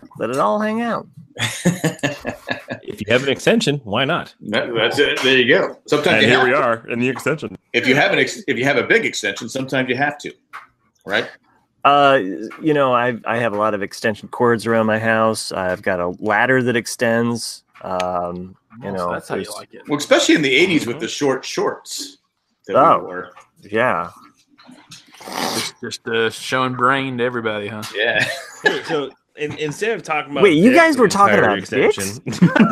Let it all hang out. If you have an extension, why not? That's it. There you go. Sometimes and here we are in the extension. If you have a big extension, sometimes you have to, right? You know, I have a lot of extension cords around my house. I've got a ladder that extends. You know, so that's how you like it. Well, especially in the '80s with the short shorts. That we wore. Yeah. Just showing brain to everybody, huh? Yeah. Hey, so instead of talking about wait, you guys were talking about extension.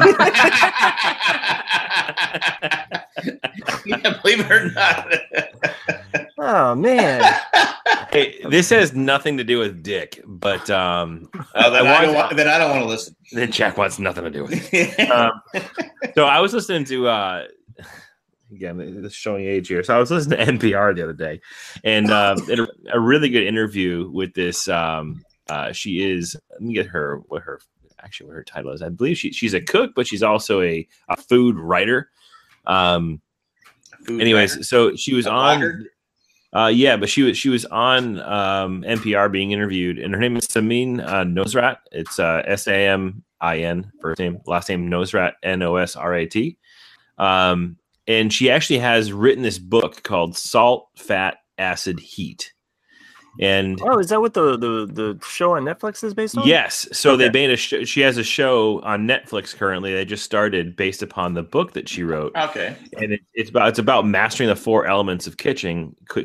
Yeah, believe it or not. Oh man. Hey, this has nothing to do with Dick, but then I don't want to listen. Then Jack wants nothing to do with it. So I was listening to again, this is showing age here. So I was listening to NPR the other day, and a really good interview with this. She is. Let me get her what her title is. I believe she's a cook, but she's also a food writer. Anyways, writer? So she was on. But she was on NPR being interviewed, and her name is Samin Nosrat. It's Samin first name, last name Nosrat, Nosrat. And she actually has written this book called Salt, Fat, Acid, Heat. And is that what the show on Netflix is based on? Yes. So they made she has a show on Netflix currently. They just started based upon the book that she wrote. Okay. And it's about mastering the 4 elements of kitchen will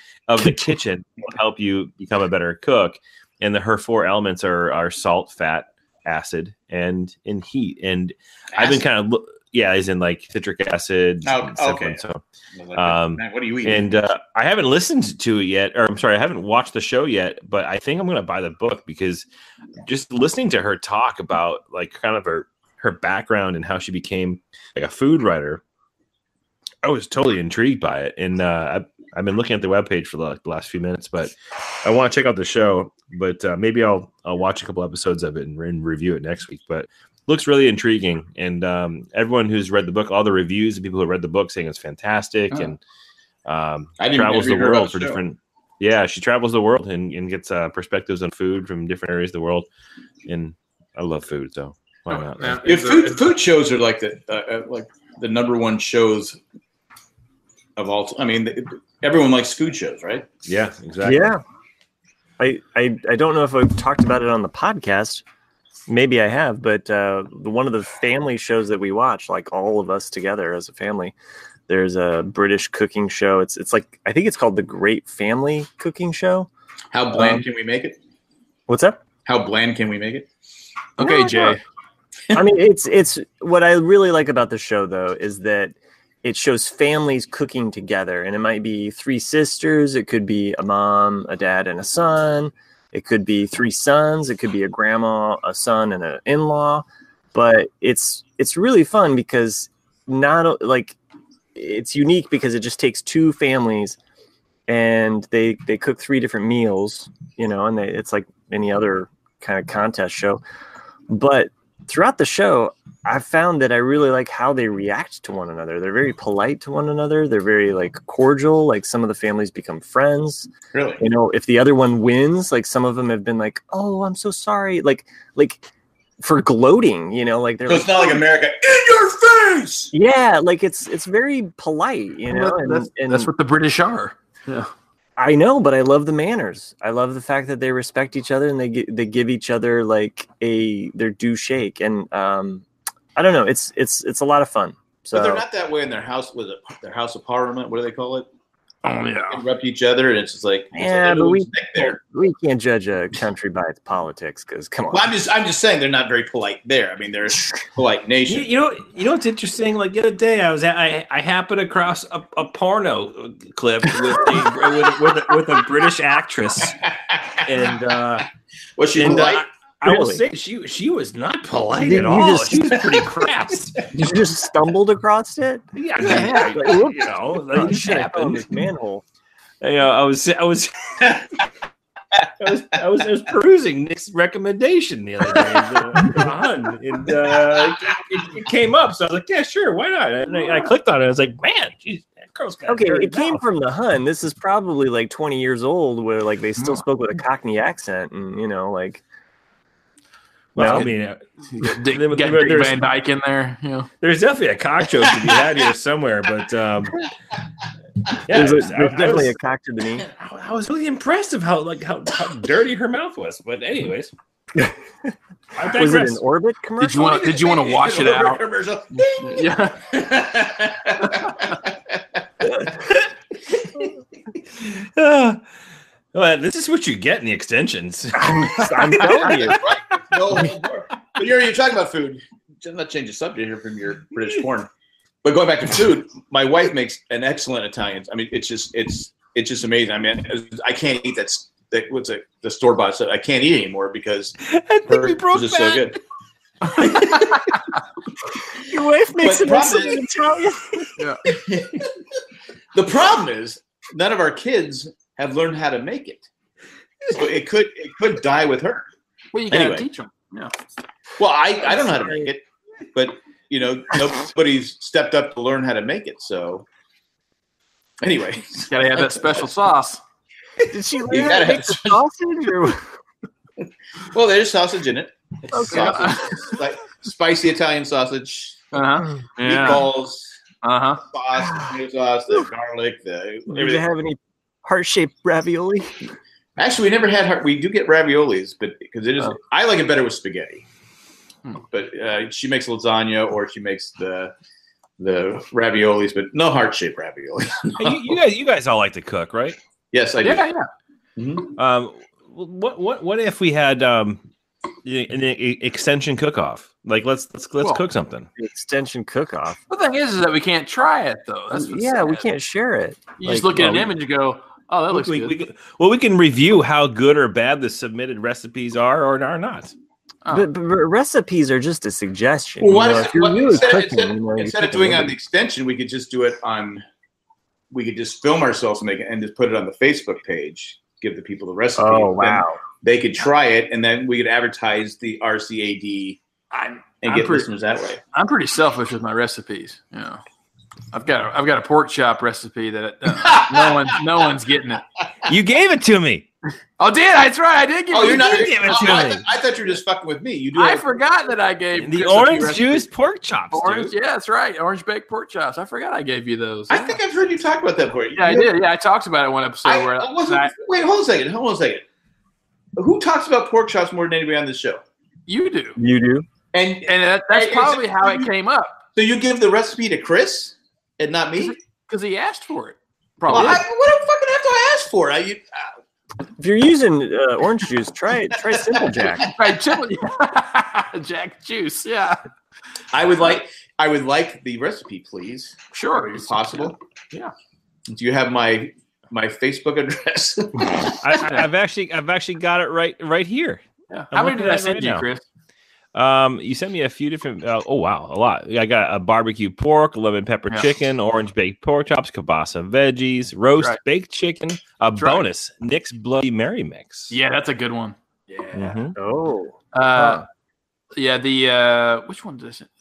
help you become a better cook. And her 4 elements are salt, fat, acid, and heat. And acid? I've been kind of as in like citric acid. Oh, okay. So, man, what are you eating? And I haven't listened to it yet, or I'm sorry, I haven't watched the show yet. But I think I'm going to buy the book because just listening to her talk about like kind of her background and how she became like a food writer, I was totally intrigued by it. And I've been looking at the webpage for the last few minutes, but I want to check out the show. But maybe I'll watch a couple episodes of it and review it next week. But looks really intriguing, and everyone who's read the book, all the reviews, the people who read the book saying it's fantastic, and travels the world for different. Yeah, she travels the world and gets perspectives on food from different areas of the world, and I love food, so why not? Food shows are like the number one shows of all. I mean, everyone likes food shows, right? Yeah, exactly. Yeah, I don't know if I've talked about it on the podcast. Maybe I have, but one of the family shows that we watch, like all of us together as a family, there's a British cooking show. It's like, I think it's called The Great Family Cooking Show. How bland can we make it? What's up? How bland can we make it? Okay, Jay. I mean, it's what I really like about the show, though, is that it shows families cooking together, and it might be 3 sisters. It could be a mom, a dad, and a son. It could be 3 sons. It could be a grandma, a son, and an in-law. But it's really fun because it's unique because it just takes 2 families and they cook 3 different meals, and it's like any other kind of contest show. But throughout the show, I've found that I really like how they react to one another. They're very polite to one another. They're very cordial. Like some of the families become friends. Really? If the other one wins, like some of them have been like, "Oh, I'm so sorry." Like for gloating, like they're. So it's not like America in your face. Yeah, like it's very polite, and that's what the British are. Yeah. I know, but I love the manners. I love the fact that they respect each other and they give each other their due shake. And I don't know, it's a lot of fun. So, but they're not that way in their house. Was it their House of Parliament? What do they call it? Oh yeah, interrupt each other, and it's just like but we can't judge a country by its politics because come on. Well, I'm just saying they're not very polite there. I mean, they're a polite nation. You know what's interesting? Like the other day, I happened across a porno clip with a British actress, and was she polite? I will say she was not polite at all. She was pretty crass. You just stumbled across it? Yeah, this happened. This manhole. I was perusing Nick's recommendation the other day, and it came up. So I was like, yeah, sure, why not? And I clicked on it. I was like, man, geez, that girl's got it came from the Hun. This is probably 20 years old, where they still spoke with a Cockney accent, and Well, No. I mean, Get Dick there's- Van Dyke in there. You know. there's definitely a cock joke to be had here somewhere, but yeah, There's, I was- definitely a cock to the knee. I was really impressed of how dirty her mouth was. But anyways, I Was it digress. an Orbit commercial? Did you want to wash it out? Commercial. Yeah. Well, this is what you get in the extensions. I'm telling you. No, but you're talking about food. Just not change the subject here from your British porn. But going back to food, my wife makes an excellent Italian. I mean, it's just amazing. I mean, I can't eat that the store bought stuff. I can't eat anymore because hers is so good. Your wife makes But an excellent Italian. The problem is none of our kids have learned how to make it. So it could die with her. Well, you gotta Anyway. teach them. Yeah. Well, I don't know how to make it, but nobody's stepped up to learn how to make it. So anyway, Gotta have that special sauce. Did she You learn gotta how to make have- the sausage? Or well, there's sausage in it. It's Okay. sausage, like spicy Italian sausage, Uh-huh. Yeah. meatballs, Uh-huh. sauce, tomato sauce, the garlic, the did you everything. have any heart-shaped ravioli? Actually, we never had. We do get raviolis, but because it is, Oh. I like it better with spaghetti. Hmm. But she makes lasagna or she makes the raviolis, but no heart-shaped ravioli. Hey, you guys all like to cook, right? Yes, I do. Yeah, yeah. Mhm. What if we had an extension cook-off? Like let's Well, cook something. The extension cook-off. The thing is that we can't try it though. That's what's Yeah, we sad. can't share it. You just like, look at an well, image and go, "Oh, that looks good." We can review how good or bad the submitted recipes are or are not. Oh. But recipes are just a suggestion. Well, you why know, does- if you're what- really instead, cooking, instead- you know, you instead of take a doing it on the liberty. extension, we could just do it on. We could just film ourselves and make it, and just put it on the Facebook page. Give the people the recipe. Oh Then wow! They could try it, and then we could advertise the RCAD I'm and get pretty- listeners that way. I'm pretty selfish with my recipes. You know, I've got a pork chop recipe that no one's getting it. You gave it to me. Oh, that's right. I did give. Oh, you you're not. did give it to I, me. I thought you were just fucking with me. You do. I have- forgot that I gave The Chris a few orange recipes. juice pork chops. Orange, Dude. yeah, that's right. Orange baked pork chops. I forgot I gave you those. I Yeah. think I've heard you talk about that before. Yeah, I did. Yeah, I talked about it one episode where I wasn't. Wait, hold on a second. Hold on a second. Who talks about pork chops more than anybody on this show? you do, You do. And and that's probably how it came up so you give the recipe to Chris and not me? because he asked for it. Well, Probably. what the fucking have to I ask for? If you're using orange juice, try Simple Jack. Right, Jack juice. Yeah, I would like the recipe, please. sure. If possible. Yeah. Do you have my Facebook address? I've actually got it right here. Yeah. I'm How many looking did I at it send right you, now. Chris? You sent me a few different. Oh wow, a lot. I got a barbecue pork, lemon pepper Yeah. chicken, orange baked pork chops, kielbasa veggies, roast Right. baked chicken, a right. bonus Nick's Bloody Mary mix. Yeah, that's a good one. Yeah. Mhm. Oh, Yeah. The which one does it?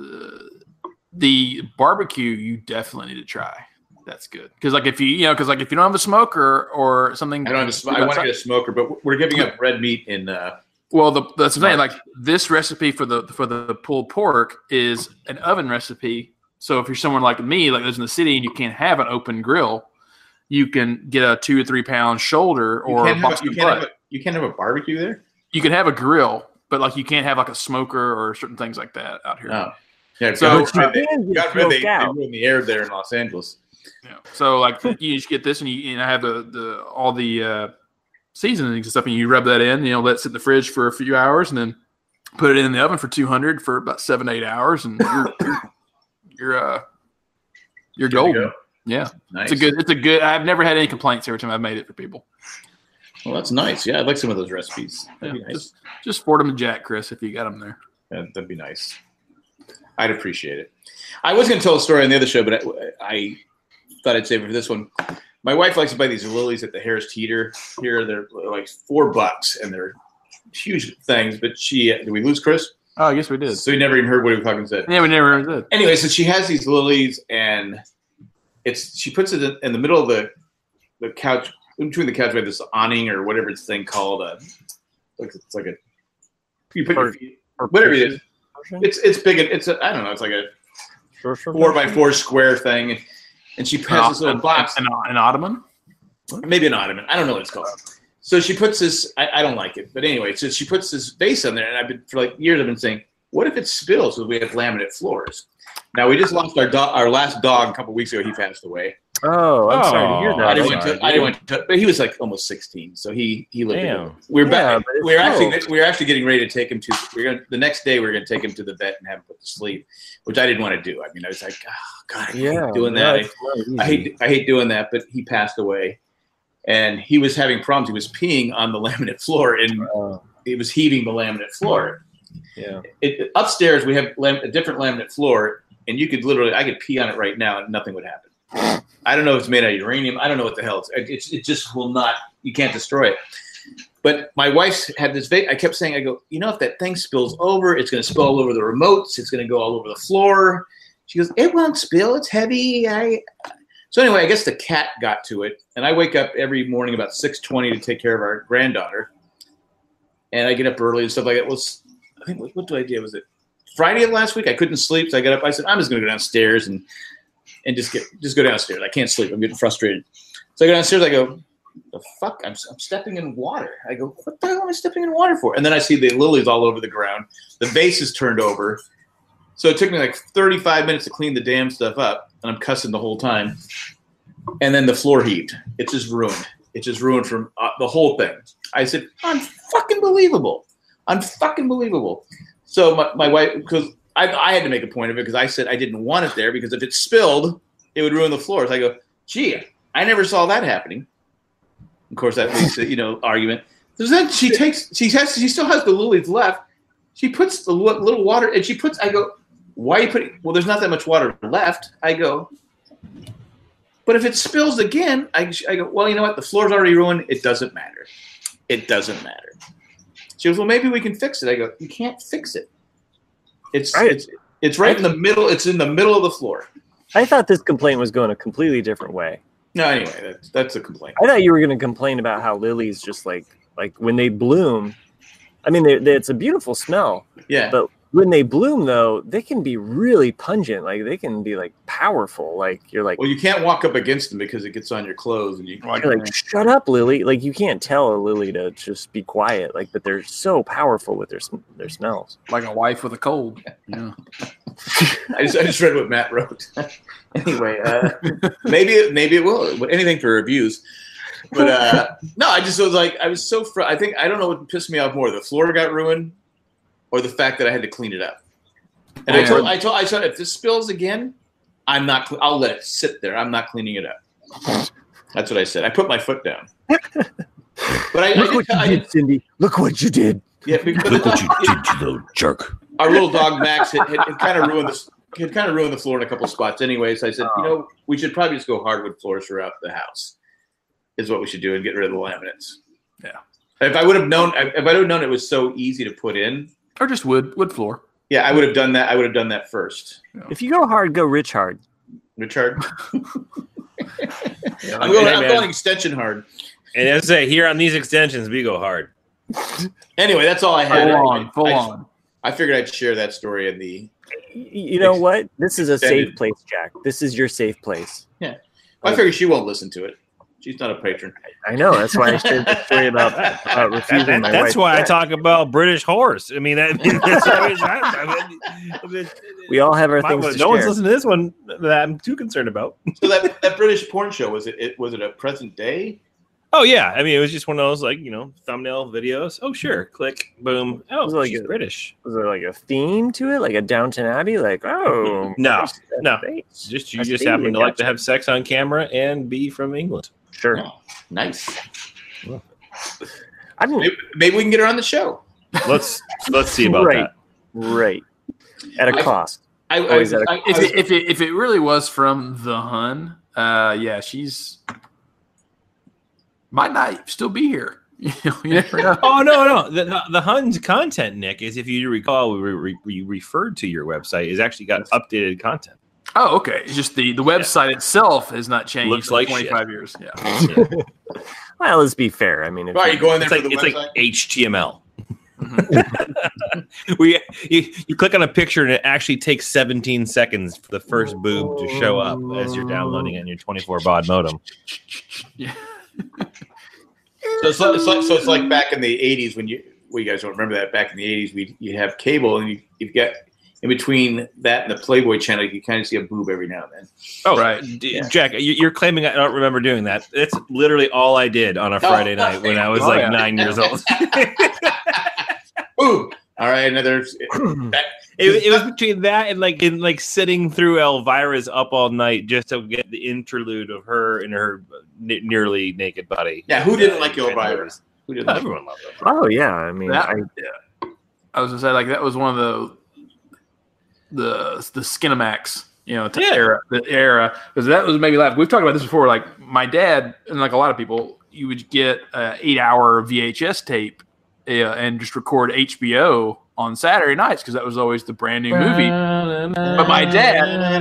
The barbecue you definitely need to try. That's good because if you don't have a smoker or something, I don't have I want to get a smoker, but we're giving up red meat in Well, that's the thing. Like this recipe for the pulled pork is an oven recipe. So if you're someone like me, like lives in the city, and you can't have an open grill, you can get a 2 to 3 pound shoulder or a Boston butt. you can't have a barbecue there? You can have a grill, but like you can't have like a smoker or certain things like that out here. No. Yeah, So- God forbid But you God can forbid they smoke out. ruin the air there in Los Angeles. Yeah. So like you just get this, and I have all the seasonings and stuff, and you rub that in. Let it sit in the fridge for a few hours, and then put it in the oven for 200 for about 7 to 8 hours, and you're golden. go. Yeah, Nice. it's a good. I've never had any complaints every time I've made it for people. Well, that's nice. Yeah, I'd like some of those recipes. That'd be Yeah, nice. just forward them to Jack, Chris, if you got them there. That'd be nice. I'd appreciate it. I was going to tell a story on the other show, but I thought I'd save it for this one. My wife likes to buy these lilies at the Harris Teeter here. They're like $4, and they're huge things. But did we lose Chris? Oh, yes, we did. So he never even heard what he fucking said. Yeah, we never did. Anyway, so she has these lilies, and she puts it in the middle of the couch. In between the couch, we have this awning or whatever it's thing called. It's like a You put your feet, Or whatever it is. portion? It's big. It's a, I don't know. It's like a Sure. 4x4 square thing, and she has this little box. An ottoman. Maybe an ottoman. I don't know what it's called. So she puts this. I don't like it, but anyway, so she puts this vase on there, and I've been for like years. I've been saying, what if it spills? Because we have laminate floors. Now we just lost our last dog a couple weeks ago. He passed away. Oh, I'm sorry to hear that. I didn't want to, but he was like almost 16, so he lived. Damn. We're back. but it's We're actually getting ready to take him to. The next day we're going to take him to the vet and have him put to sleep, which I didn't want to do. I mean, I was like, oh God, I hate doing that. I hate doing that. But he passed away, and he was having problems. He was peeing on the laminate floor, and it was heaving the laminate floor. Yeah. Upstairs we have a different laminate floor, and you could I could pee on it right now, and nothing would happen. I don't know if it's made out of uranium. I don't know what the hell it just will not. You can't destroy it. But my wife's had this I kept saying, I go, if that thing spills over, it's going to spill all over the remotes. It's going to go all over the floor. She goes, it won't spill. It's heavy. So anyway, I guess the cat got to it. And I wake up every morning about 6:20 to take care of our granddaughter. And I get up early and stuff like that. Well, I think, what did I do? Was it Friday of last week? I couldn't sleep. So I got up. I said, I'm just going to go downstairs and just go downstairs. I can't sleep. I'm getting frustrated. So I go downstairs. I go, the fuck? I'm stepping in water. I go, what the hell am I stepping in water for? And then I see the lilies all over the ground. The vase is turned over. So it took me like 35 minutes to clean the damn stuff up. And I'm cussing the whole time. And then the floor heaved. It's just ruined. It's just ruined from the whole thing. I said, unfucking believable. So my wife, because I had to make a point of it because I said I didn't want it there because if it spilled, it would ruin the floors. I go, gee, I never saw that happening. Of course, that leads to argument. So then she still has the lilies left. She puts the little water and I go, why are you putting? Well, there's not that much water left. I go, but if it spills again, I go, well, you know what? The floor's already ruined. It doesn't matter. It doesn't matter. She goes, well, maybe we can fix it. I go, you can't fix it. It's right in the middle. It's in the middle of the floor. I thought this complaint was going a completely different way. No, anyway, that's a complaint. I thought you were going to complain about how lilies just like when they bloom. I mean, it's a beautiful smell. Yeah. But when they bloom, though, they can be really pungent. Like they can be like powerful. Like you're like, well, you can't walk up against them because it gets on your clothes, and you're like, shut up, lily. Like you can't tell a lily to just be quiet. Like, but they're so powerful with their smells. Like a wife with a cold. Yeah. I just read what Matt wrote. Anyway, maybe it will. But anything for reviews. But no, I just was like, I was so. I don't know what pissed me off more: the floor got ruined, or the fact that I had to clean it up. And I told if this spills again, I'm not. I'll let it sit there. I'm not cleaning it up. That's what I said. I put my foot down. But Look what you did, Cindy. Look what you did. Yeah, look what you did, you little jerk. Our little dog Max had kind of ruined this. Had kind of ruined the floor in a couple spots. Anyway, so I said, we should probably just go hardwood floors throughout the house. Is what we should do and get rid of the laminates. Yeah. If I would have known it was so easy to put in, or just wood floor. Yeah, I would have done that. I would have done that first. Yeah. If you go hard, go rich hard. Rich hard. I'm going extension hard. And as I say, here on these extensions, we go hard. Anyway, that's all I had. Full on. I figured I'd share that story in the. You know what? This is a safe place, Jack. This is your safe place. Yeah. I figure she won't listen to it. She's not a patron. I know. That's why I shared the story about refusing my wife. That's why I talk about British horse. I mean, we all have our things to share. No one's listening to this one that I'm too concerned about. So that British porn show, was it a present day? Oh, yeah. I mean, it was just one of those, thumbnail videos. Oh, sure. Click. Boom. Oh, she's British. Was there, like, a theme to it? Like a Downton Abbey? Like, oh. No. Just you just happen to like to have sex on camera and be from England. Sure. Oh, nice. Well, maybe we can get her on the show. Let's see about that. Right. At a cost. If it really was from the Hun, she's might not still be here. You never know. Oh no! The Hun's content, Nick, is, if you recall, we referred to your website, is actually got updated content. Oh, okay. It's just the website itself has not changed. Looks like 25 shit. years. Yeah. Well, let's be fair. I mean, are you going there? It's like HTML. You click on a picture and it actually takes 17 seconds for the first boob to show up as you're downloading it on your 24 baud modem. Yeah. So it's like back in the 80s when you guys don't remember that. Back in the 80s, you have cable and you've got in between that and the Playboy channel, you can kind of see a boob every now and then. Oh, right. Jack, you're claiming I don't remember doing that. It's literally all I did on a Friday night when I was 9 years old. Ooh. All right, another. It was between that and sitting through Elvira's Up All Night just to get the interlude of her and her nearly naked body. Yeah, who didn't like Elvira? Who didn't? Everyone loved her. Oh yeah, I mean, I was gonna say that was one of the Skinamax, era. The era, because that was maybe laugh. We've talked about this before. Like my dad and like a lot of people, you would get an 8-hour VHS tape and just record HBO on Saturday nights because that was always the brand new movie. But my dad,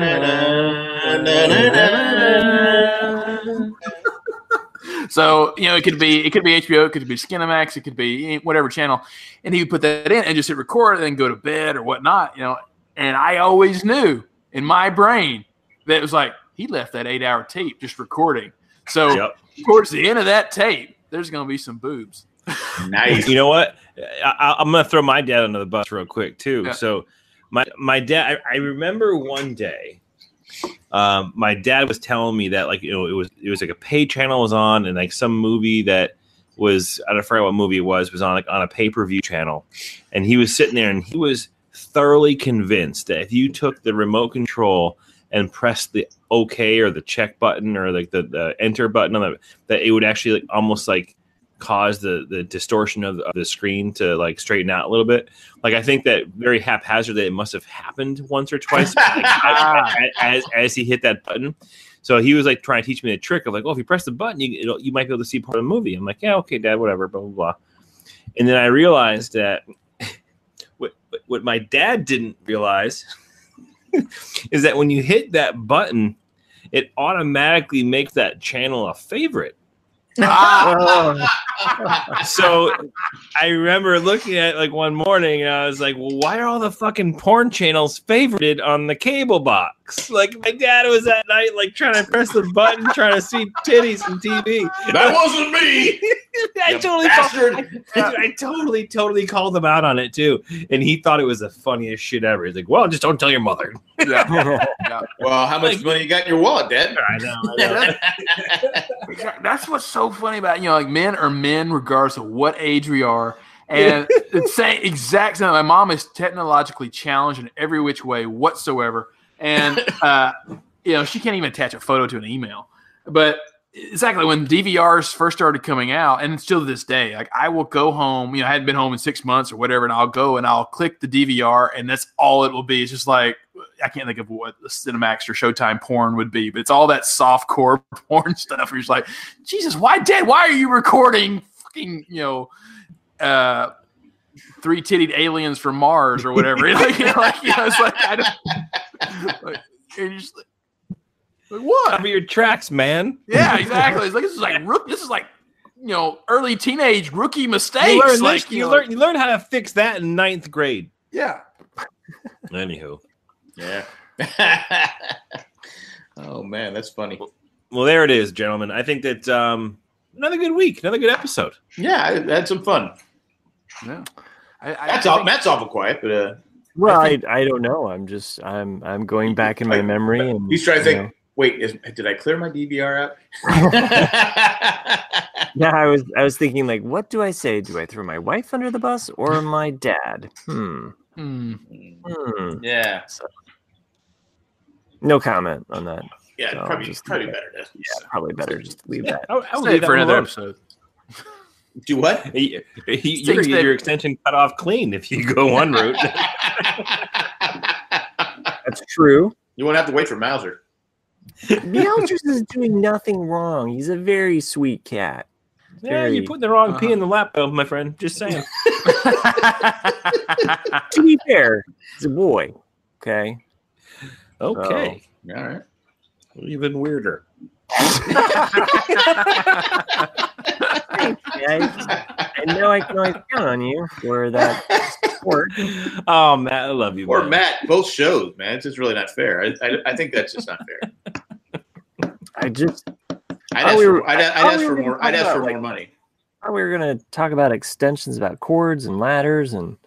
so it could be HBO, it could be Skinamax, it could be whatever channel, and he would put that in and just hit record and then go to bed or whatnot, And I always knew in my brain that it was like he left that 8-hour tape just recording. So towards the end of that tape, there's going to be some boobs. Nice. You know what? I'm going to throw my dad under the bus real quick too. Yeah. So my dad, I remember one day, my dad was telling me that it was like a pay channel was on and like some movie that was, I don't forget what movie it was on a pay-per-view channel, and he was sitting there and he was thoroughly convinced that if you took the remote control and pressed the OK or the check button or like the enter button on that it would actually almost cause the distortion of the screen to straighten out a little bit. I think that very haphazardly it must have happened once or twice as he hit that button. So he was trying to teach me the trick of if you press the button, you might be able to see part of the movie. I'm like, yeah, okay, Dad, whatever, blah, blah, blah. And then I realized that what my dad didn't realize is that when you hit that button, it automatically makes that channel a favorite. So I remember looking at one morning and I was like, well, why are all the fucking porn channels favorited on the cable box? My dad was that night trying to press the button, trying to see titties and TV. That wasn't me. I totally called him out on it too, and he thought it was the funniest shit ever. He's like, well, just don't tell your mother. Yeah. Well, how much money you got in your wallet, Dad? I know. That's what's so funny about men are men regardless of what age we are, and the same exact same. My mom is technologically challenged in every which way whatsoever, and she can't even attach a photo to an email. But exactly when DVRs first started coming out, and still to this day, I will go home. I hadn't been home in 6 months or whatever, and I'll go and I'll click the DVR, and that's all it will be. It's just I can't think of what the Cinemax or Showtime porn would be, but it's all that soft core porn stuff. Where you're just like, Jesus, why, Dad? Why are you recording fucking three-titted aliens from Mars or whatever? It's I don't. You're just what? Cover your tracks, man. Yeah, exactly. It's this is early teenage rookie mistakes. You learn how to fix that in 9th grade. Yeah. Anywho. Yeah. Oh man, that's funny. Well, there it is, gentlemen. I think that another good week, another good episode. Yeah, I had some fun. Yeah. Matt's awful quiet, but well, I don't know. I'm going back in my memory, and he's trying to think. Wait, did I clear my DVR out? Yeah, I was thinking what do I say? Do I throw my wife under the bus or my dad? Yeah. So, no comment on that. Yeah, so probably better to. Yeah, probably better just leave that. I will leave for another episode. Do what? Your extension cut off clean if you go one route. That's true. You won't have to wait for Mauser. Meowsers is doing nothing wrong. He's a very sweet cat. Yeah, you put the wrong pee in the lap, though, my friend. Just saying. To be fair, he's a boy. Okay. Okay. All right. Even weirder. I know I can always count on you for that support. Oh, Matt, I love you. Or man. Matt, both shows, man. It's just really not fair. I think that's just not fair. I'd ask for more money. We were going to talk about extensions about cords and ladders and.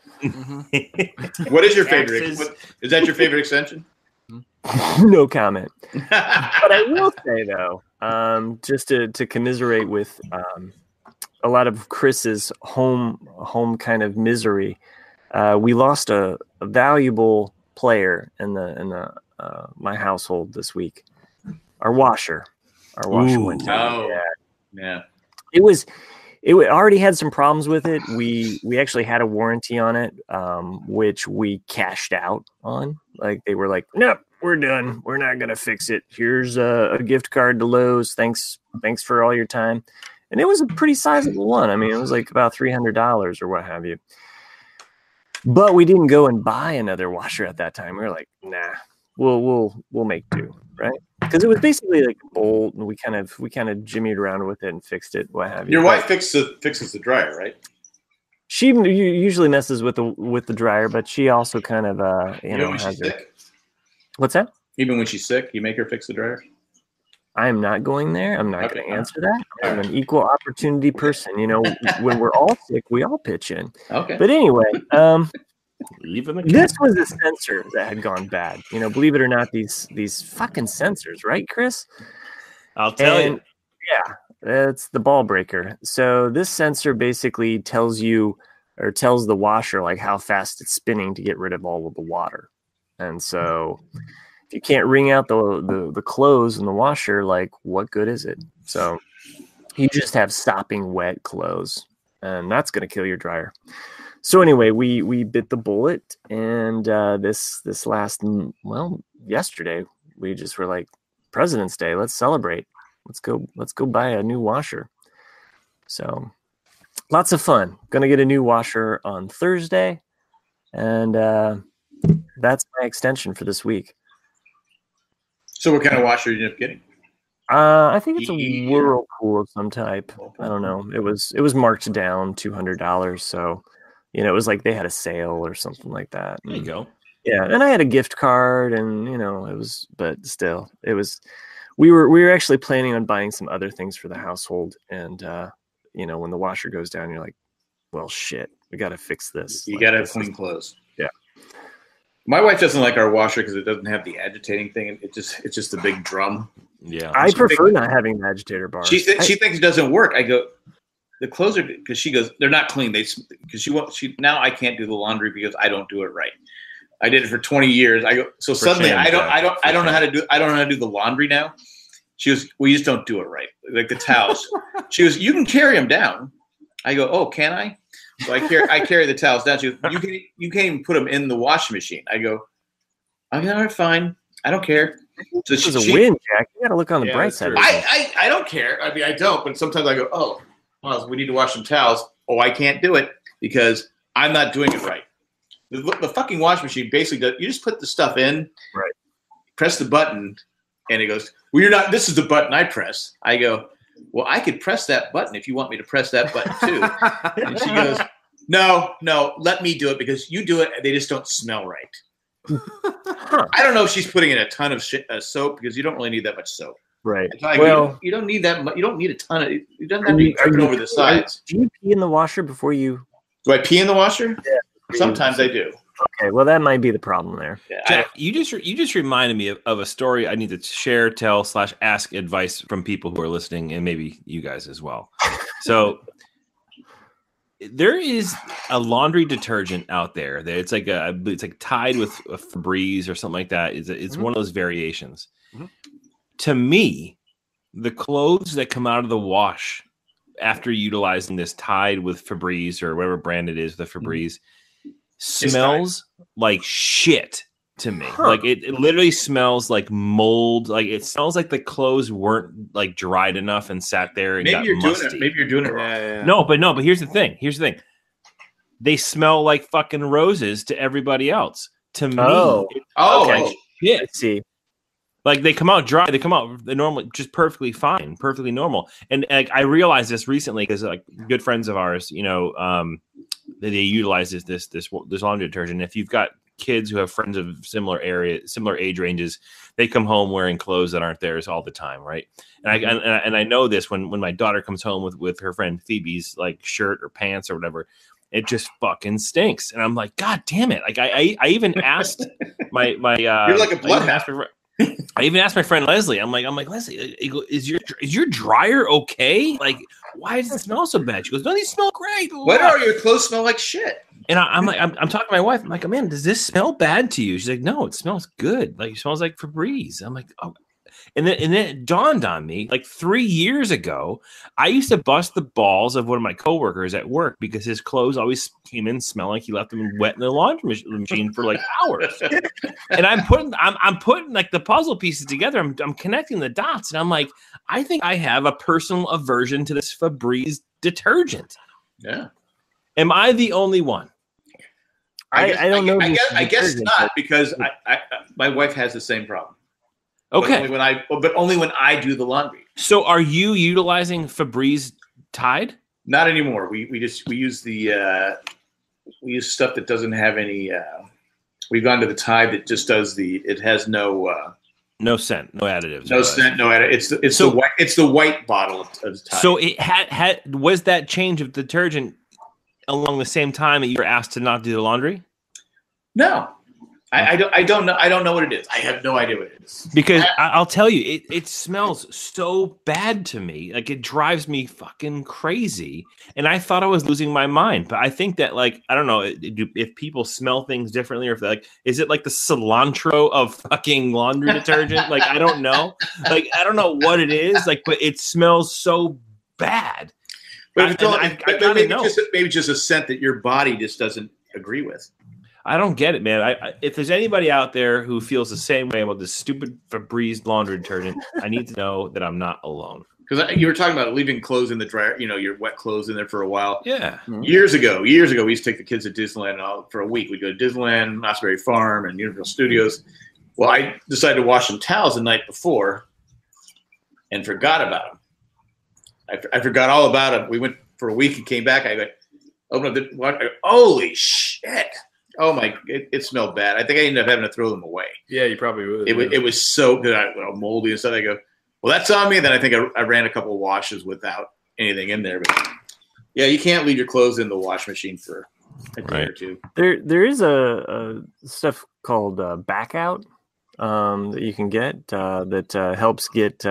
What is your favorite? Is that your favorite extension? No comment. But I will say though, just to commiserate with a lot of Chris's home kind of misery, we lost a valuable player in the my household this week. Our washer went down. Yeah. It already had some problems with it. We actually had a warranty on it, which we cashed out on. Like they were like, nope, we're done. We're not gonna fix it. Here's a gift card to Lowe's. Thanks for all your time. And it was a pretty sizable one. I mean, it was like about $300 or what have you. But we didn't go and buy another washer at that time. We were like, nah, we'll make do, right? Because it was basically like a bolt, and we kind of jimmied around with it and fixed it, what have you. Your wife fixes the dryer, right? She usually messes with the dryer, but she also kind of Even when she's sick? What's that? Even when she's sick, you make her fix the dryer? I am not going there. I'm not going to answer that. I'm an equal opportunity person. When we're all sick, we all pitch in. Okay. But anyway, Leaving this was a sensor that had gone bad. Believe it or not, these fucking sensors, right, Chris? I'll tell you. Yeah, it's the ball breaker. So this sensor basically tells the washer like how fast it's spinning to get rid of all of the water. And so if you can't wring out the clothes in the washer, like what good is it? So you just have sopping wet clothes, and that's going to kill your dryer. So anyway, we bit the bullet, and this last, yesterday we just were like, President's Day, let's celebrate. Let's go buy a new washer. So lots of fun. Going to get a new washer on Thursday, and that's my extension for this week. So what kind of washer did you end up getting? I think it's a Whirlpool of some type. I don't know. It was marked down $200, so it was like they had a sale or something like that. There you go. Yeah, and I had a gift card, and it was, but still, it was. We were actually planning on buying some other things for the household, and when the washer goes down, you're like, well, shit, we got to fix this. You got to have clean clothes. Yeah. My wife doesn't like our washer because it doesn't have the agitating thing. It's just a big drum. Yeah. I prefer not having the agitator bar. She thinks it doesn't work. I go, the clothes are, because she goes, they're not clean. Now I can't do the laundry because I don't do it right. I did it for 20 years. I go, so suddenly I don't know how to do the laundry now. She goes, well, you just don't do it right. Like the towels. She goes, you can carry them down. I go, oh, can I? So I carry the towels down. She goes, you can't even put them in the washing machine. I go, all right, fine. I don't care. So this is a win, Jack. You got to look on the bright side. I don't care. I mean, I don't. But sometimes I go, oh, well, we need to wash some towels. Oh, I can't do it because I'm not doing it right. The fucking washing machine basically does. You just put the stuff in, right? Press the button, and it goes. Well, you're not. This is the button I press. I go. Well, I could press that button if you want me to press that button too. And she goes, No, let me do it because you do it. They just don't smell right. I don't know if she's putting in a ton of soap because you don't really need that much soap. Right. Like, well, you don't need that much. You don't need a ton of. You don't have to be dripping over the sides. Do you pee in the washer before you? Do I pee in the washer? Yeah. Sometimes I do. Okay, well that might be the problem there. Yeah, Jack, you just reminded me of a story I need to share, tell / ask advice from people who are listening, and maybe you guys as well. So there is a laundry detergent out there that it's like Tide with a Febreze or something like that. It's one of those variations. Mm-hmm. To me, the clothes that come out of the wash after utilizing this Tide with Febreze or whatever brand it is, the Febreze. Smells like shit to me. Like it literally smells like mold. Like it smells like the clothes weren't like dried enough and sat there and got musty. Maybe you're doing it wrong. Yeah. No, but here's the thing. They smell like fucking roses to everybody else. To me, okay. shit. Let's see. Like they come out dry, they come out normally just perfectly fine, perfectly normal. And like I realized this recently because like good friends of ours, they utilize this laundry detergent. If you've got kids who have friends of similar age ranges, they come home wearing clothes that aren't theirs all the time, right? And I know this when my daughter comes home with her friend Phoebe's like shirt or pants or whatever. It just fucking stinks, and I'm like, God damn it! Like I even asked my you're like a bloodhound. I even asked my friend Leslie. I'm like Leslie, is your dryer okay? Like, why does it smell so bad? She goes, no, these smell great. Why do your clothes smell like shit? And I'm like, I'm talking to my wife. I'm like, man, does this smell bad to you? She's like, no, it smells good. Like, it smells like Febreze. I'm like, oh. And then it dawned on me, like 3 years ago, I used to bust the balls of one of my coworkers at work because his clothes always came in smelling like he left them wet in the laundry machine for like hours. And I'm putting like the puzzle pieces together. I'm connecting the dots, and I'm like, I think I have a personal aversion to this Febreze detergent. Yeah. Am I the only one? I don't know. I guess not, because my wife has the same problem. Okay. But only when I do the laundry. So are you utilizing Febreze Tide? Not anymore. We use we use stuff that doesn't have any. We've gone to the Tide that just does it has no scent, no additives. No scent, no additives. It's the white bottle of Tide. So it was that change of detergent along the same time that you were asked to not do the laundry? No. I don't know. I don't know what it is. I have no idea what it is. Because I'll tell you, it smells so bad to me. Like it drives me fucking crazy. And I thought I was losing my mind. But I think that, like, I don't know if people smell things differently, or if like, is it like the cilantro of fucking laundry detergent? Like, I don't know. Like, I don't know what it is. Like, but it smells so bad. But maybe just a scent that your body just doesn't agree with. I don't get it, man. If there's anybody out there who feels the same way about this stupid Febreze laundry detergent, I need to know that I'm not alone. Because you were talking about leaving clothes in the dryer, your wet clothes in there for a while. Yeah. Mm-hmm. Years ago, we used to take the kids to Disneyland for a week. We'd go to Disneyland, Knott's Berry Farm, and Universal Studios. Well, I decided to wash some towels the night before and forgot about them. I forgot all about them. We went for a week and came back. I opened up the water. Holy shit. Oh my! It smelled bad. I think I ended up having to throw them away. Yeah, you probably would. It was so good. Moldy and stuff. I go, well, that's on me. And then I think I ran a couple of washes without anything in there. But yeah, you can't leave your clothes in the wash machine for a day or two. There is a stuff called back out that you can get that helps get.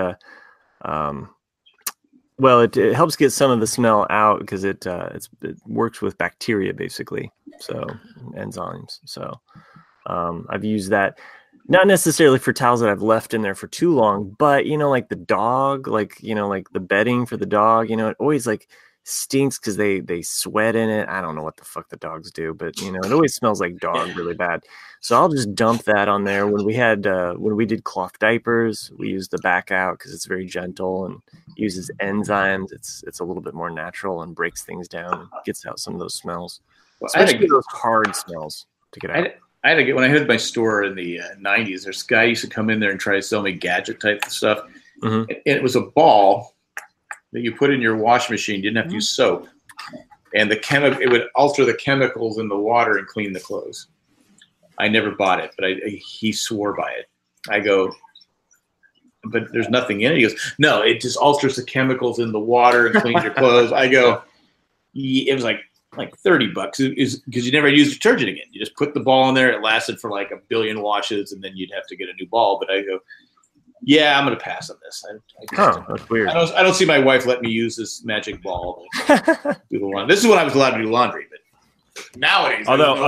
Well, it helps get some of the smell out because it works with bacteria basically, so enzymes. So I've used that, not necessarily for towels that I've left in there for too long, but like the dog, like the bedding for the dog, it always like stinks because they sweat in it. I don't know what the fuck the dogs do, but it always smells like dog really bad. So I'll just dump that on there. When we did cloth diapers, we used the back out because it's very gentle and uses enzymes. It's a little bit more natural and breaks things down and gets out some of those smells, especially those hard smells to get out. I had to get, when I had my store in the 90s, this guy used to come in there and try to sell me gadget type of stuff. Mm-hmm. And it was a ball that you put in your wash machine. You didn't have to use soap. And it would alter the chemicals in the water and clean the clothes. I never bought it, but he swore by it. I go, but there's nothing in it. He goes, no, it just alters the chemicals in the water and cleans your clothes. I go, it was like $30 because you never use detergent again. You just put the ball in there. It lasted for like 1 billion washes, and then you'd have to get a new ball. But I go, yeah, I'm going to pass on this. That's weird. I don't see my wife let me use this magic ball to do the laundry. This is when I was allowed to do laundry, but nowadays,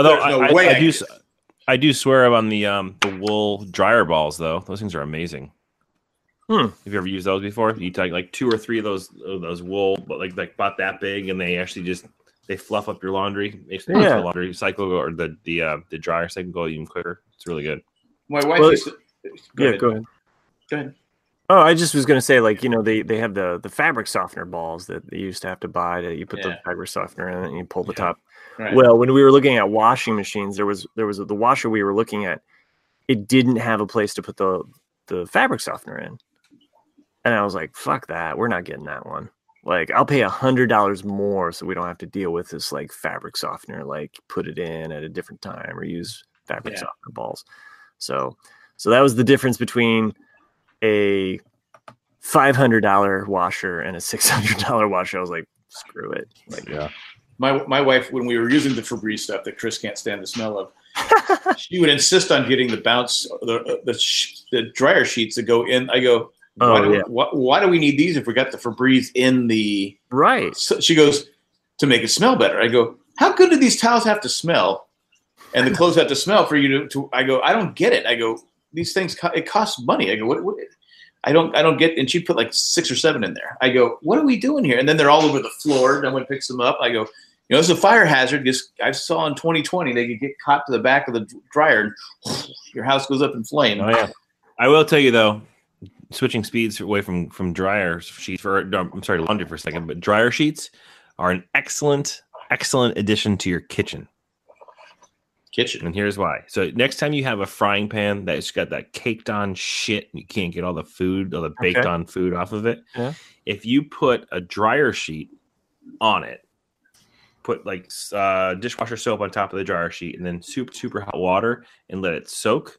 I do swear on the wool dryer balls though. Those things are amazing. Have you ever used those before? You take like 2 or 3 of those wool, but like about that big, and they actually they fluff up your laundry. Makes the laundry cycle or the dryer cycle go even quicker. It's really good. My wife used to. Go ahead. Go ahead. Oh, I just was going to say, like, they have the fabric softener balls that they used to have to buy. You put the fabric softener in it and you pull the top. Right. Well, when we were looking at washing machines, there was the washer we were looking at. It didn't have a place to put the the fabric softener in. And I was like, fuck that. We're not getting that one. Like, I'll pay $100 more so we don't have to deal with this like fabric softener, like put it in at a different time or use fabric softener balls. So that was the difference between a $500 washer and a $600 washer. I was like, screw it. Like, Yeah. My wife, when we were using the Febreze stuff that Chris can't stand the smell of, she would insist on getting the bounce, the dryer sheets that go in. I go, why do we need these if we got the Febreze in the right? So she goes, to make it smell better. I go, how good do these towels have to smell, and the clothes have to smell for you to? I go, I don't get it. I go, these things it costs money. I go, what? I don't get. And she put like 6 or 7 in there. I go, what are we doing here? And then they're all over the floor. No one picks them up. I go, it's a fire hazard. Just I saw in 2020 they could get caught to the back of the dryer, and your house goes up in flame. Oh yeah. I will tell you though, switching speeds away from dryer sheets laundry for a second, but dryer sheets are an excellent addition to your kitchen. And here's why. So next time you have a frying pan that's got that caked on shit and you can't get all the food, all the baked on food off of it, if you put a dryer sheet on it, put like dishwasher soap on top of the dryer sheet and then super hot water and let it soak,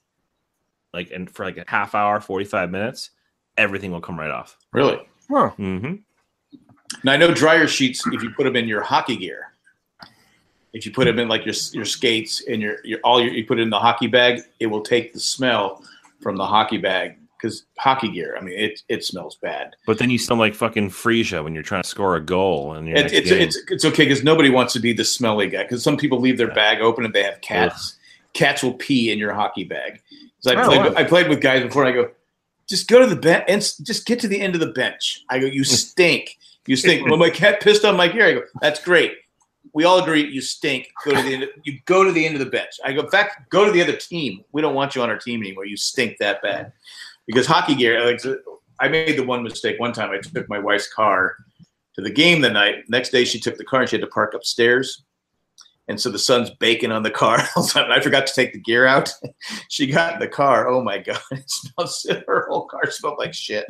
and for like a half hour, 45 minutes, everything will come right off. Really? Huh. Mm-hmm. Now I know dryer sheets, if you put them in your hockey gear, if you put them in like your skates and you put it in the hockey bag, it will take the smell from the hockey bag, because hockey gear, I mean, it smells bad. But then you smell like fucking Frisia when you're trying to score a goal. And it's okay, because nobody wants to be the smelly guy. Because some people leave their bag open and they have cats. Cats will pee in your hockey bag. I played with guys before. And I go, just go to the bench and just get to the end of the bench. I go, you stink. You stink. Well, my cat pissed on my gear. I go, that's great. We all agree you stink. Go to the end. You go to the end of the bench. I go, in fact, go to the other team. We don't want you on our team anymore. You stink that bad. Because hockey gear, I made the one mistake. One time I took my wife's car to the game the night. Next day she took the car and she had to park upstairs. And so the sun's baking on the car. I forgot to take the gear out. She got in the car. Oh my God. Her whole car smelled like shit.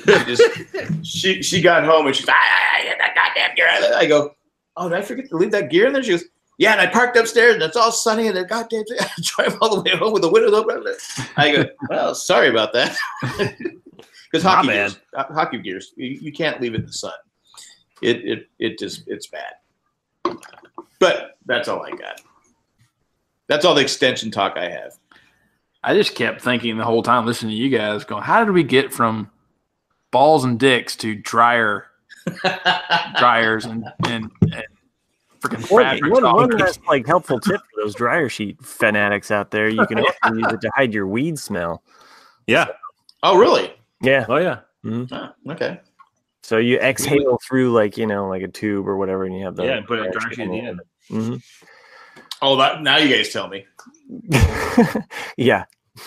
She got home and she's like, get that goddamn gear out. I go, oh, did I forget to leave that gear in there? She goes, yeah, and I parked upstairs and it's all sunny and the goddamn I drive all the way home with the windows open. I go, well, sorry about that. Because hockey gears, you can't leave it in the sun. It's bad. But that's all I got. That's all the extension talk I have. I just kept thinking the whole time listening to you guys going, how did we get from balls and dicks to dryers and freaking fabric? One that's like helpful tip for those dryer sheet fanatics out there. You can also use it to hide your weed smell. Yeah. Oh, really? Yeah. Oh, yeah. Mm-hmm. Oh, okay. So you exhale through like a tube or whatever, and you have the put a dryer sheet in the end. Mm-hmm. Oh, now you guys tell me. Yeah.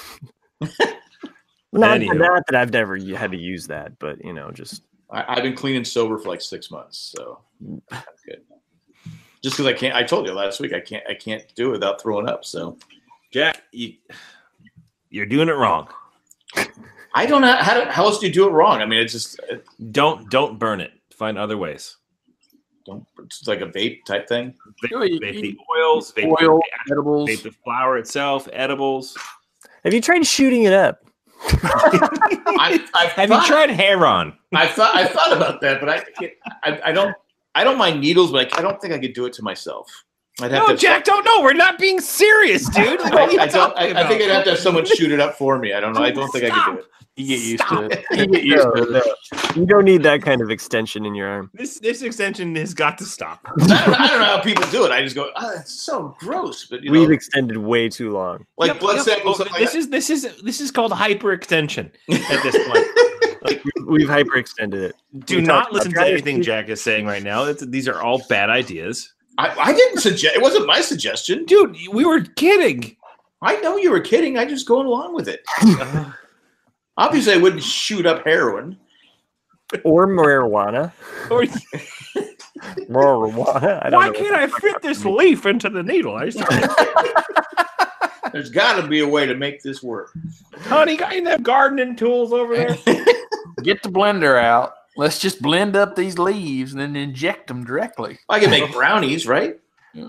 Not that I've never had to use that, but just I've been clean and sober for like 6 months, so that's good. Just because I can't. I told you last week I can't do it without throwing up. So, Jack, you're doing it wrong. I don't know how else do you do it wrong. I mean, it's just don't burn it. Find other ways. It's like a vape type thing. Vape the oils, vape edibles, vape the flour itself, edibles. Have you tried shooting it up? Have you tried Heron? I thought about that, but I don't mind needles, but I don't think I could do it to myself. Jack, don't know. We're not being serious, dude. I think I'd have to have someone shoot it up for me. I don't know. I don't think I could do it. You get used to it. You don't need that kind of extension in your arm. This extension has got to stop. I don't know how people do it. I just go, it's so gross. But we've extended way too long. Like blood samples. This is called hyperextension at this point. We've hyperextended it. Do not listen to anything Jack is saying right now. These are all bad ideas. I didn't suggest. It wasn't my suggestion, dude. We were kidding. I know you were kidding. I just going along with it. Obviously, I wouldn't shoot up heroin or marijuana. Marijuana. Why can't I fit this leaf into the needle? There's got to be a way to make this work. Honey, got any gardening tools over there? Get the blender out. Let's just blend up these leaves and then inject them directly. I can make brownies, right? Yeah.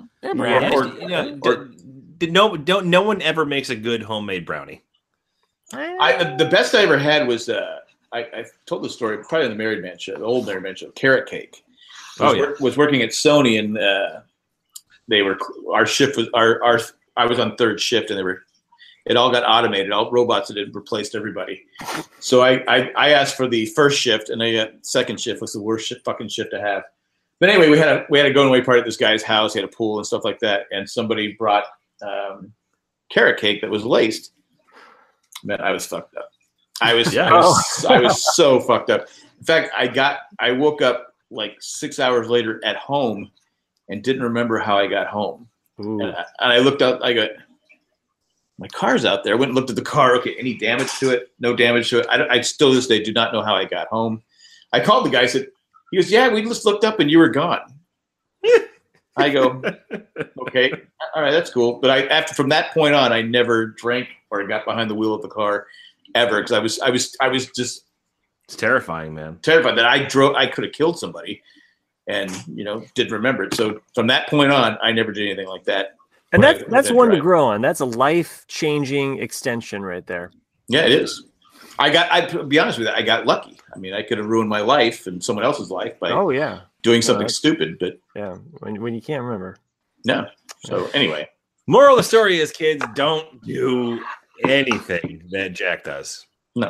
No one ever makes a good homemade brownie. The best I ever had was I told the story probably on the Married Man show, the old Married Man show, carrot cake. Was working at Sony, and they were our shift was our I was on third shift, and it all got automated. All robots had replaced everybody. So I asked for the first shift, and I got second shift was the worst fucking shift to have. But anyway, we had a going away party at this guy's house. He had a pool and stuff like that, and somebody brought carrot cake that was laced. Man, I was fucked up. I was so fucked up. In fact, I woke up like 6 hours later at home and didn't remember how I got home. And I looked out. I go, my car's out there. I went and looked at the car. Okay, any damage to it? No damage to it. I still to this day do not know how I got home. I called the guy. Said, he goes, yeah, we just looked up and you were gone. I go, okay, all right, that's cool. But from that point on, I never drank or got behind the wheel of the car ever, because I was just, it's terrifying, man. Terrified that I could have killed somebody, and didn't remember it. So from that point on, I never did anything like that. And that's one to grow on. That's a life-changing extension right there. Yeah, it is. I'd be honest with you, I got lucky. I mean, I could have ruined my life and someone else's life by doing something stupid. But when you can't remember. No. So anyway, moral of the story is, kids, don't do anything that Jack does. No.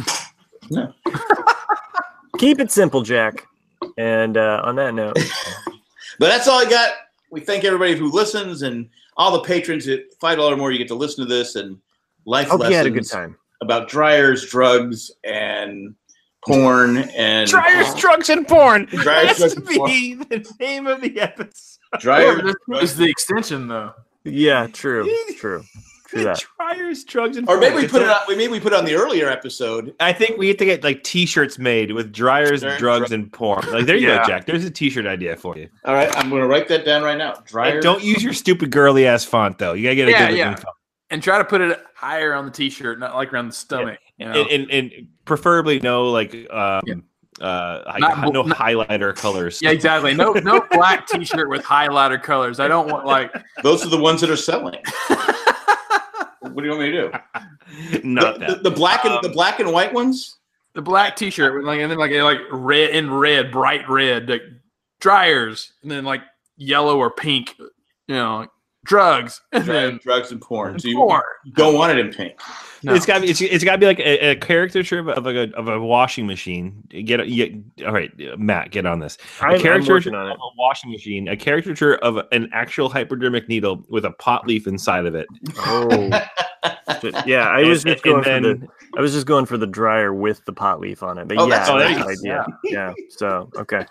Keep it simple, Jack. And on that note, but that's all I got. We thank everybody who listens and all the patrons. At $5 or more, you get to listen to this and life lessons. You had a good time about dryers, drugs, and porn. And dryers, drugs, and porn. Dryers, drugs, and porn. The name of the episode. Dryers is the extension, though. Yeah, true. That. Dryers, drugs, and or porn. Maybe we put it on. Maybe we put it on the earlier episode. I think we have to get like T-shirts made with dryers, drugs, and porn. Like there you go, Jack. There's a T-shirt idea for you. All right, I'm going to write that down right now. Dryers. And don't use your stupid girly ass font though. You gotta get a good looking font. And try to put it higher on the T-shirt, not like around the stomach. Yeah. And preferably no no highlighter colors. Yeah, exactly. No black T-shirt with highlighter colors. I don't want like those are the ones that are selling. What do you want me to do? Not the black and the black and white ones. The black T-shirt with and then like red, bright red, like dryers, and then like yellow or pink. Drugs, drugs and porn. So you don't want it in pink. No. It's got to be like a caricature of a washing machine. All right, Matt, get on this. A caricature of a washing machine. A caricature of an actual hypodermic needle with a pot leaf inside of it. Oh, yeah. I was just going for the dryer with the pot leaf on it. But that's the idea. Yeah. So okay.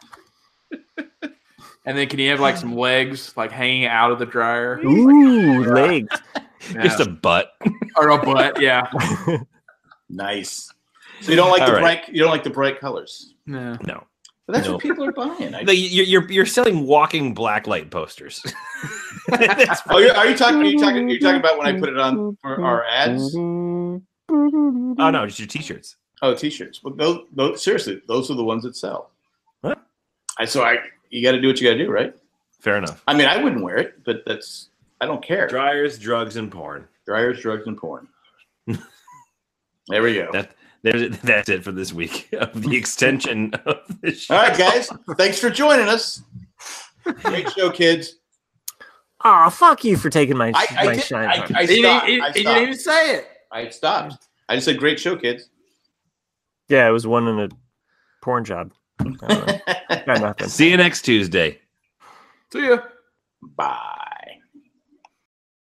And then can you have like some legs like hanging out of the dryer? Ooh, legs. Yeah. Just a butt. Or a butt, yeah. Nice. So you don't like the bright colors? No. But that's what people are buying. You're selling walking blacklight posters. Are you talking about when I put it on for our ads? Oh no, just your T-shirts. Oh, T-shirts. Well, those seriously, those are the ones that sell. What? You got to do what you got to do, right? Fair enough. I mean, I wouldn't wear it, but I don't care. Dryers, drugs, and porn. Dryers, drugs, and porn. There we go. That's it for this week of the extension of the show. All right, guys. Thanks for joining us. Great show, kids. Oh, fuck you for taking my shine. I stopped. You didn't even say it. I stopped. I just said, great show, kids. Yeah, it was one in a porn job. Got nothing. See you next Tuesday. See ya. Bye.